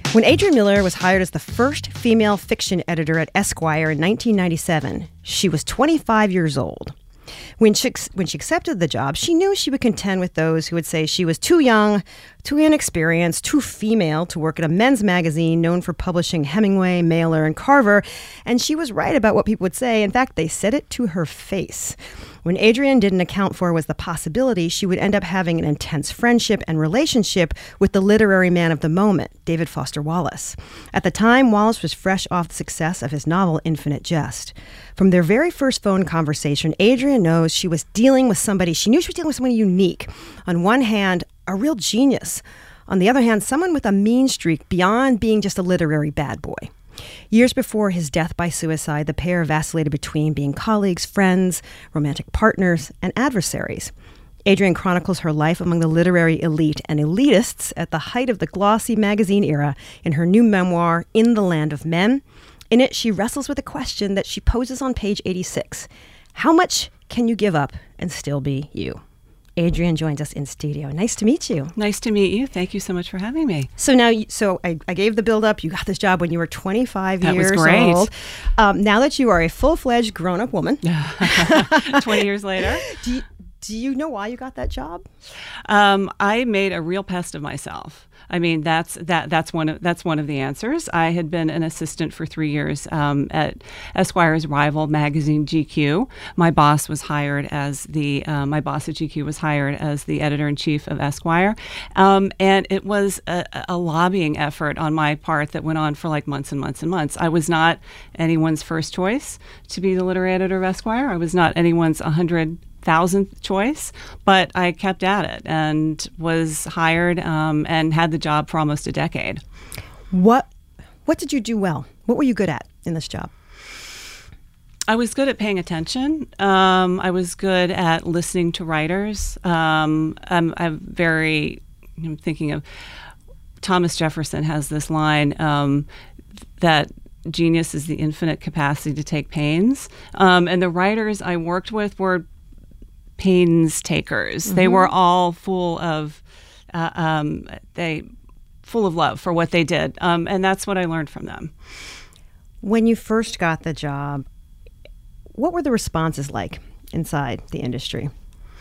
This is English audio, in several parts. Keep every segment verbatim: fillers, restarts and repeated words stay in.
When Adrienne Miller was hired as the first female fiction editor at Esquire in nineteen ninety-seven, she was twenty-five years old. When she, when she accepted the job, she knew she would contend with those who would say she was too young, too inexperienced, too female to work at a men's magazine known for publishing Hemingway, Mailer, and Carver. And she was right about what people would say. In fact, they said it to her face. When Adrienne didn't account for was the possibility she would end up having an intense friendship and relationship with the literary man of the moment, David Foster Wallace. At the time, Wallace was fresh off the success of his novel, Infinite Jest. From their very first phone conversation, Adrienne knows she was dealing with somebody, she knew she was dealing with somebody unique. On one hand, a real genius. On the other hand, someone with a mean streak beyond being just a literary bad boy. Years before his death by suicide, the pair vacillated between being colleagues, friends, romantic partners, and adversaries. Adrienne chronicles her life among the literary elite and elitists at the height of the glossy magazine era in her new memoir, In the Land of Men. In it, she wrestles with a question that she poses on page eighty-six. How much can you give up and still be you? Adrienne joins us in studio. Nice to meet you. Nice to meet you. Thank you so much for having me. So now, you, so I, I gave the build up. You got this job when you were twenty-five that years was great. old. Um, now that you are a full-fledged grown-up woman, twenty years later, do you, do you know why you got that job? Um, I made a real pest of myself. I mean, that's that that's one of that's one of the answers. I had been an assistant for three years um, at Esquire's rival magazine, G Q. My boss was hired as the uh, my boss at G Q was hired as the editor-in-chief of Esquire, um, and it was a, a lobbying effort on my part that went on for like months and months and months. I was not anyone's first choice to be the literary editor of Esquire. I was not anyone's one hundred thousandth choice, but I kept at it and was hired um, and had the job for almost a decade. What what did you do well? What were you good at in this job? I was good at paying attention. Um, I was good at listening to writers. Um, I'm, I'm very, I'm thinking of Thomas Jefferson has this line um, that genius is the infinite capacity to take pains. Um, and the writers I worked with were pains takers. Mm-hmm. They were all full of uh, um, they full of love for what they did, um, and that's what I learned from them. When you first got the job, what were the responses like inside the industry?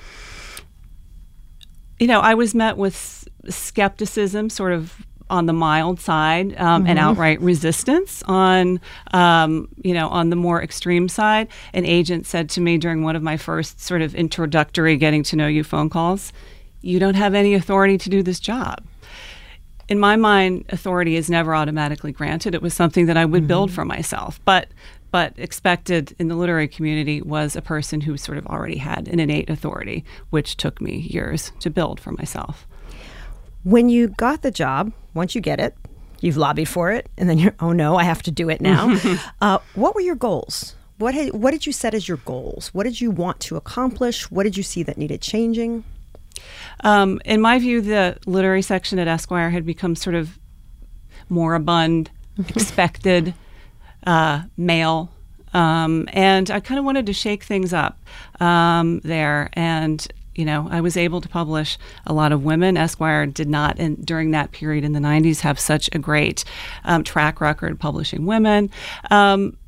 You know, I was met with skepticism, sort of on the mild side, um, mm-hmm. and outright resistance on, um, you know, on the more extreme side. An agent said to me during one of my first sort of introductory getting to know you phone calls, you don't have any authority to do this job. In my mind, authority is never automatically granted. It was something that I would mm-hmm. build for myself. But but expected in the literary community was a person who sort of already had an innate authority, which took me years to build for myself. When you got the job, once you get it, you've lobbied for it, and then you're, oh no, I have to do it now. uh, what were your goals? What had, what did you set as your goals? What did you want to accomplish? What did you see that needed changing? Um, in my view, the literary section at Esquire had become sort of moribund, expected, uh, male, um, and I kind of wanted to shake things up um, there. And you know, I was able to publish a lot of women. Esquire did not, in, during that period in the nineties, have such a great um, track record publishing women. Um,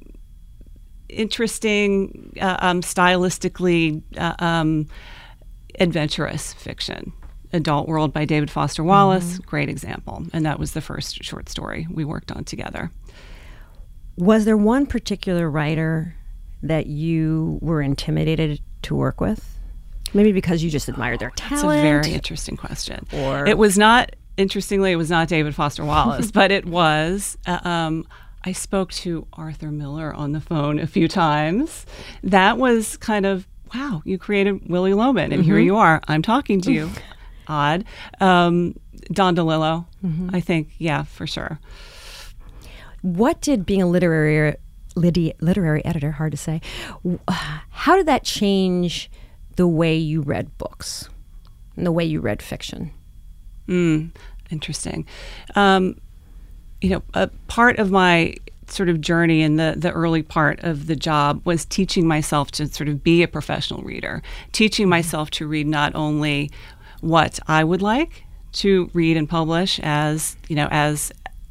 interesting, uh, um, stylistically uh, um, adventurous fiction. Adult World by David Foster Wallace, mm-hmm. great example. And that was the first short story we worked on together. Was there one particular writer that you were intimidated to work with? Maybe because you just admired their talent. That's a very interesting question. Or it was not, interestingly, it was not David Foster Wallace, but it was, uh, um, I spoke to Arthur Miller on the phone a few times. That was kind of, wow, you created Willy Loman, and mm-hmm. here you are. I'm talking to you. Odd. Um, Don DeLillo, mm-hmm. I think, yeah, for sure. What did being a literary, literary editor, hard to say, how did that change the way you read books and the way you read fiction? Mm, interesting. Um, you know, a part of my sort of journey in the, the early part of the job was teaching myself to sort of be a professional reader, teaching myself to read not only what I would like to read and publish as, you know, as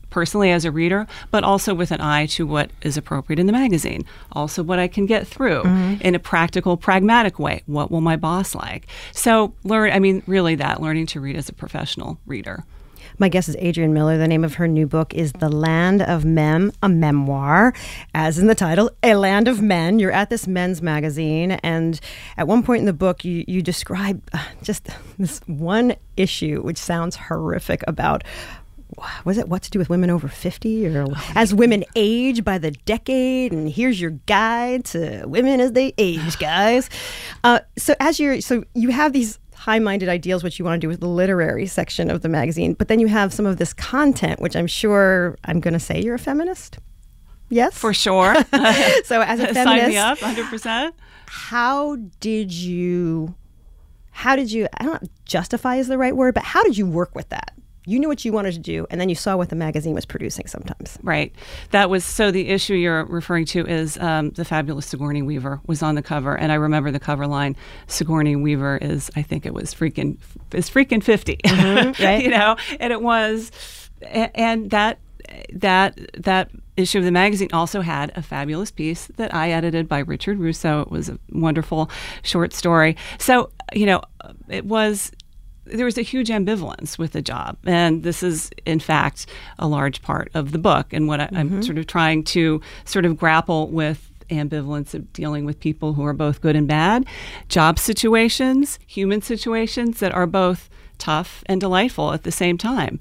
personally as a reader, but also with an eye to what is appropriate in the magazine. Also what I can get through mm-hmm. in a practical, pragmatic way. What will my boss like? So learn, I mean, really that, learning to read as a professional reader. My guest is Adrienne Miller. The name of her new book is The Land of Men, a memoir. As in the title, A Land of Men. You're at this men's magazine, and at one point in the book, you, you describe just this one issue, which sounds horrific, about was it what to do with women over fifty, or oh, as women age by the decade, and here's your guide to women as they age, guys. Uh, so as you're, so you have these high-minded ideals, which you want to do with the literary section of the magazine, but then you have some of this content, which I'm sure I'm going to say you're a feminist. Yes, for sure. So as a feminist, sign me up, one hundred percent. How did you? How did you? I don't know, justify is the right word, but how did you work with that? You knew what you wanted to do, and then you saw what the magazine was producing sometimes. Right. That was, so the issue you're referring to is um, the fabulous Sigourney Weaver was on the cover, and I remember the cover line, Sigourney Weaver is, I think it was freaking, is freaking fifty, mm-hmm, right? You know, and it was, and that, that, that issue of the magazine also had a fabulous piece that I edited by Richard Russo. It was a wonderful short story. So, you know, it was, there was a huge ambivalence with the job. And this is, in fact, a large part of the book. And what I, mm-hmm. I'm sort of trying to sort of grapple with ambivalence of dealing with people who are both good and bad, job situations, human situations that are both tough and delightful at the same time.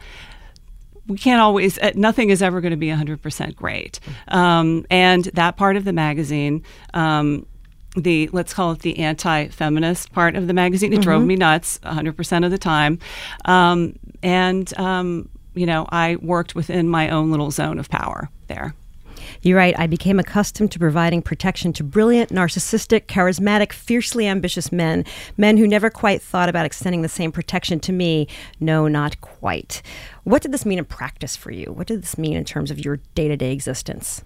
We can't always, nothing is ever going to be one hundred percent great. Um, and that part of the magazine, um, the, let's call it the anti-feminist part of the magazine, it mm-hmm. drove me nuts one hundred percent of the time. Um, and, um, you know, I worked within my own little zone of power there. You're right. I became accustomed to providing protection to brilliant, narcissistic, charismatic, fiercely ambitious men, men who never quite thought about extending the same protection to me. No, not quite. What did this mean in practice for you? What did this mean in terms of your day-to-day existence?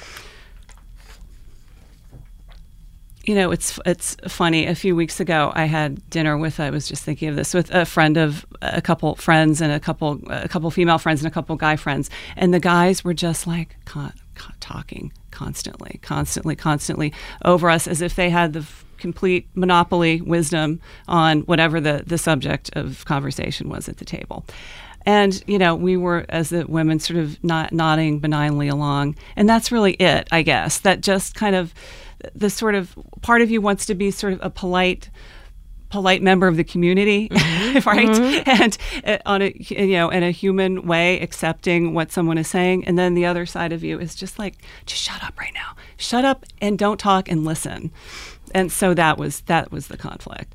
You know, it's it's funny. A few weeks ago, I had dinner with, I was just thinking of this, with a friend of a couple friends and a couple a couple female friends and a couple guy friends. And the guys were just like con- con- talking constantly, constantly, constantly over us as if they had the f- complete monopoly wisdom on whatever the, the subject of conversation was at the table. And, you know, we were, as the women, sort of not nodding benignly along. And that's really it, I guess. That just kind of, the sort of part of you wants to be sort of a polite, polite member of the community, mm-hmm. right? Mm-hmm. And uh, on a, you know, in a human way, accepting what someone is saying. And then the other side of you is just like, just shut up right now. Shut up and don't talk and listen. And so that was that was the conflict.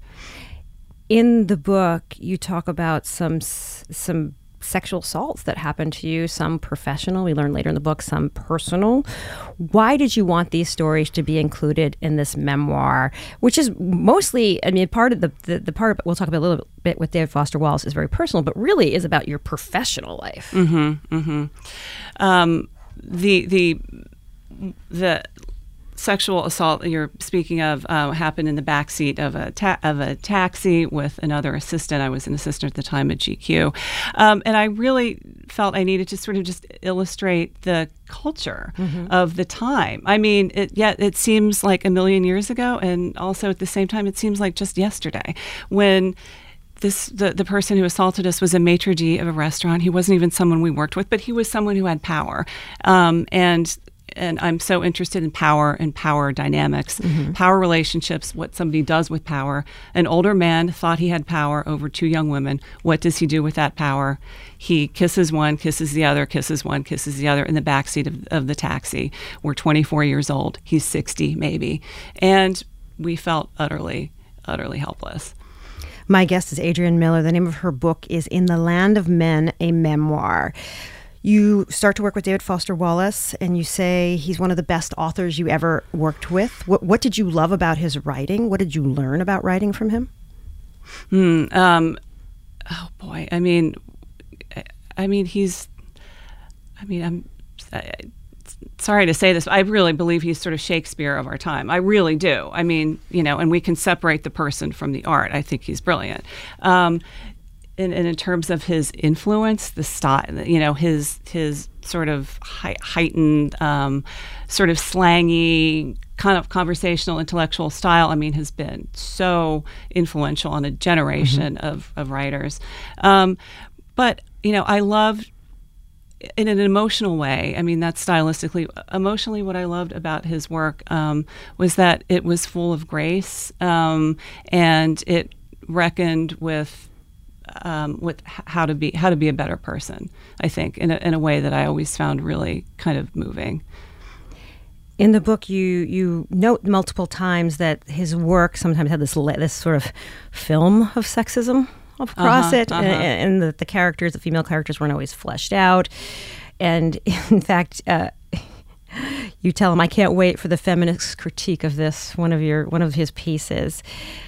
In the book, you talk about some some sexual assaults that happened to you, some professional, we learn later in the book, some personal. Why did you want these stories to be included in this memoir, which is mostly, I mean, part of the, the, the part we'll talk about a little bit with David Foster Wallace is very personal, but really is about your professional life. Mm-hmm, mm-hmm. Um, the, the, the, sexual assault you're speaking of uh, happened in the backseat of a ta- of a taxi with another assistant. I was an assistant at the time at G Q, um, and I really felt I needed to sort of just illustrate the culture mm-hmm. of the time. I mean, it, yeah, it seems like a million years ago, and also at the same time, it seems like just yesterday when. This the, the person who assaulted us was a maitre d' of a restaurant. He wasn't even someone we worked with, but he was someone who had power, um, and. And I'm so interested in power and power dynamics, mm-hmm. power relationships, what somebody does with power. An older man thought he had power over two young women. What does he do with that power? He kisses one, kisses the other, kisses one, kisses the other in the backseat of, of the taxi. We're twenty-four years old. He's sixty, maybe. And we felt utterly, utterly helpless. My guest is Adrienne Miller. The name of her book is In the Land of Men, a Memoir. You start to work with David Foster Wallace, and you say he's one of the best authors you ever worked with. What, what did you love about his writing? What did you learn about writing from him? Hmm. Um, oh boy. I mean, I mean, he's. I mean, I'm. I, sorry to say this, but I really believe he's sort of Shakespeare of our time. I really do. I mean, you know, and we can separate the person from the art. I think he's brilliant. Um, in, in in terms of his influence, the style, you know, his his sort of hei- heightened, um, sort of slangy, kind of conversational, intellectual style, I mean, has been so influential on a generation mm-hmm. of, of writers. Um, but, you know, I loved, in an emotional way, I mean, that's stylistically, emotionally what I loved about his work um, was that it was full of grace, um, and it reckoned with Um, with how to be how to be a better person, I think, in a, in a way that I always found really kind of moving. In the book, you you note multiple times that his work sometimes had this this sort of film of sexism across uh-huh, it, uh-huh. and, and the, the characters, the female characters, weren't always fleshed out. And in fact, uh, you tell him, "I can't wait for the feminist critique of this." One of your one of his pieces.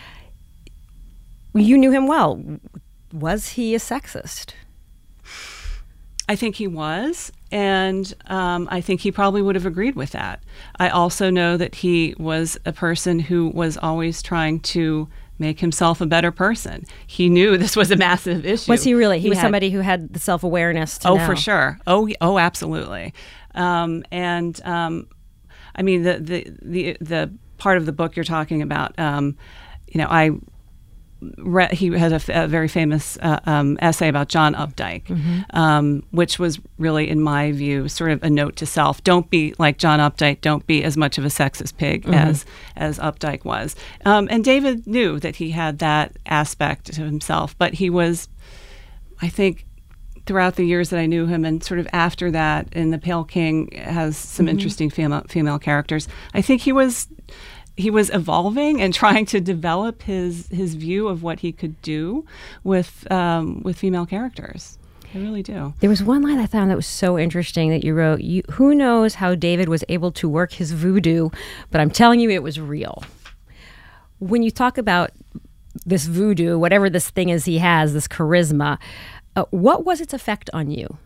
You knew him well. Was he a sexist? I think he was, and um, I think he probably would have agreed with that. I also know that he was a person who was always trying to make himself a better person. He knew this was a massive issue. Was he really? He, he was had, somebody who had the self-awareness to Oh, know. for sure. Oh, oh, absolutely. Um, and um, I mean, the, the the the part of the book you're talking about, um, you know, I. Re- he has a, f- a very famous uh, um, essay about John Updike, mm-hmm. um, which was really, in my view, sort of a note to self. Don't be like John Updike. Don't be as much of a sexist pig mm-hmm. as as Updike was. Um, and David knew that he had that aspect to himself, but he was, I think, throughout the years that I knew him, and sort of after that, in The Pale King has some mm-hmm. interesting female female characters. I think he was. He was evolving and trying to develop his his view of what he could do with um, with female characters. I really do. There was one line I found that was so interesting that you wrote, you, "Who knows how David was able to work his voodoo, but I'm telling you it was real." When you talk about this voodoo, whatever this thing is he has, this charisma, uh, what was its effect on you?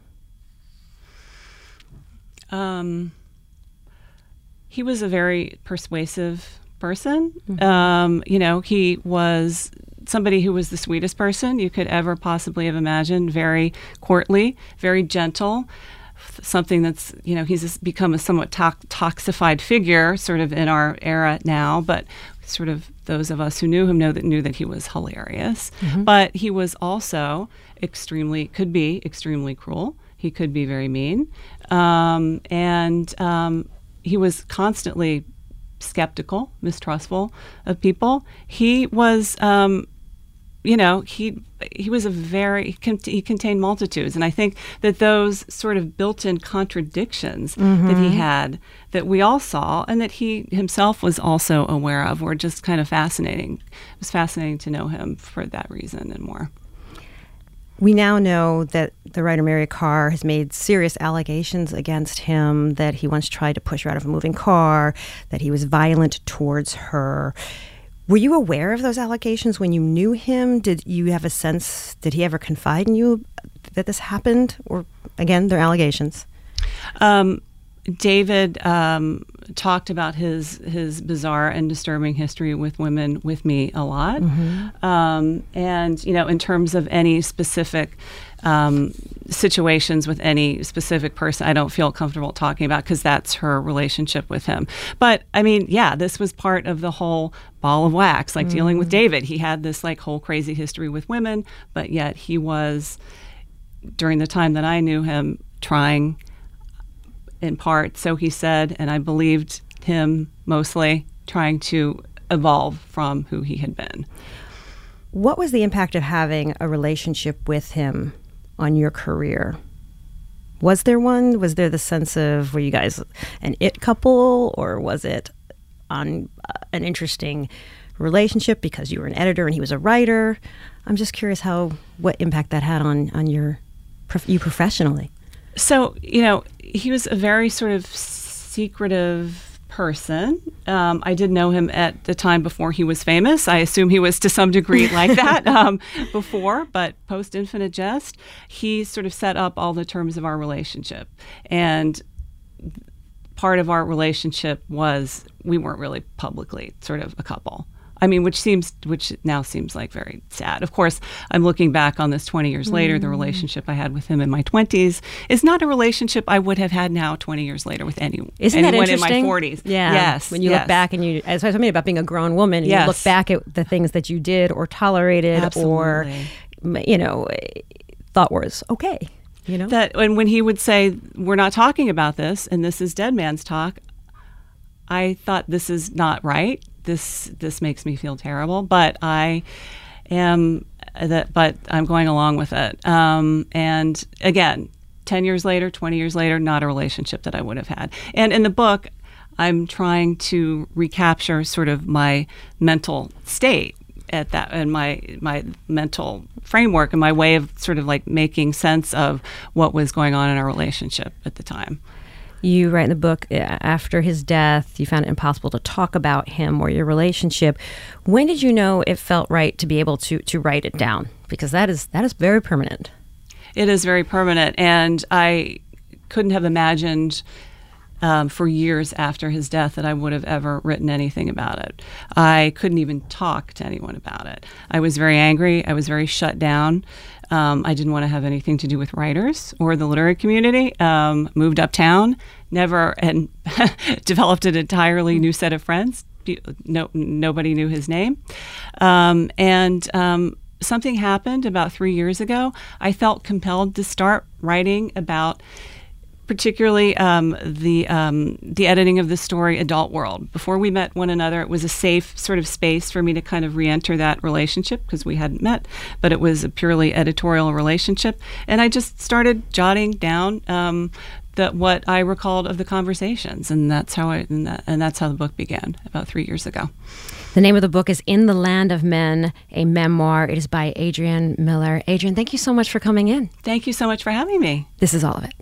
Um, he was a very persuasive person. Mm-hmm. Um, you know, he was somebody who was the sweetest person you could ever possibly have imagined, very courtly, very gentle, something that's, you know, he's become a somewhat to- toxified figure sort of in our era now, but sort of those of us who knew him know that knew that he was hilarious. Mm-hmm. But he was also extremely, could be extremely cruel. He could be very mean. Um, and um, he was constantly skeptical, mistrustful of people. He was, um, you know, he he was a very, he contained multitudes. And I think that those sort of built-in contradictions mm-hmm. that he had, that we all saw, and that he himself was also aware of, were just kind of fascinating. It was fascinating to know him for that reason and more. We now know that the writer Mary Karr has made serious allegations against him, that he once tried to push her out of a moving car, that he was violent towards her. Were you aware of those allegations when you knew him? Did you have a sense, did he ever confide in you that this happened? Or, again, they're allegations. Um, David um, talked about his his bizarre and disturbing history with women with me a lot. Mm-hmm. Um, and, you know, in terms of any specific um, situations with any specific person, I don't feel comfortable talking about, because that's her relationship with him. But, I mean, yeah, this was part of the whole ball of wax, like mm-hmm. dealing with David. He had this, like, whole crazy history with women, but yet he was, during the time that I knew him, trying, in part, so he said, and I believed him mostly, trying to evolve from who he had been. What was the impact of having a relationship with him on your career? Was there one? Was there the sense of, were you guys an it couple, or was it on uh, an interesting relationship because you were an editor and he was a writer? I'm just curious how, what impact that had on, on your, you professionally. So, you know, he was a very sort of secretive person. Um, I did know him at the time before he was famous. I assume he was to some degree like that um, before, but post Infinite Jest, he sort of set up all the terms of our relationship. And part of our relationship was we weren't really publicly sort of a couple. I mean, which seems, which now seems like very sad. Of course, I'm looking back on this twenty years mm. later. The relationship I had with him in my twenties is not a relationship I would have had now twenty years later with any, Isn't anyone that interesting? in my forties. Yeah. Yes. When you yes. look back and you, as I was talking about being a grown woman, and yes. you look back at the things that you did or tolerated Absolutely. or, you know, thought was okay. You know? That, and when he would say, we're not talking about this, and this is dead man's talk, I thought, this is not right. This this makes me feel terrible, but I am that. But I'm going along with it. Um, and again, ten years later, twenty years later, not a relationship that I would have had. And in the book, I'm trying to recapture sort of my mental state at that, and my my mental framework and my way of sort of like making sense of what was going on in our relationship at the time. You write in the book, after his death, you found it impossible to talk about him or your relationship. When did you know it felt right to be able to to write it down? Because that is that is very permanent. It is very permanent, and I couldn't have imagined um, for years after his death that I would have ever written anything about it. I couldn't even talk to anyone about it. I was very angry. I was very shut down. Um, I didn't want to have anything to do with writers or the literary community. Um, moved uptown, never, and developed an entirely new set of friends. No, nobody knew his name. Um, and um, something happened about three years ago. I felt compelled to start writing about particularly um, the um, the editing of the story Adult World. Before we met one another, it was a safe sort of space for me to kind of re-enter that relationship because we hadn't met, but it was a purely editorial relationship. And I just started jotting down um, the, what I recalled of the conversations, and that's how I and, that, and that's how the book began about three years ago. The name of the book is In the Land of Men, a memoir. It is by Adrienne Miller. Adrienne, thank you so much for coming in. Thank you so much for having me. This is All of It.